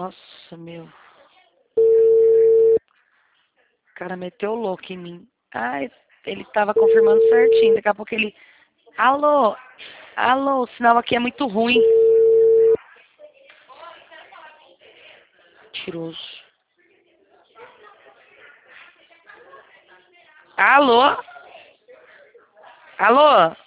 Nossa, meu. O cara meteu o louco em mim. Ai, ele tava confirmando certinho. Daqui a pouco ele... Alô? Alô, o sinal aqui é muito ruim. Mentiroso. Alô? Alô?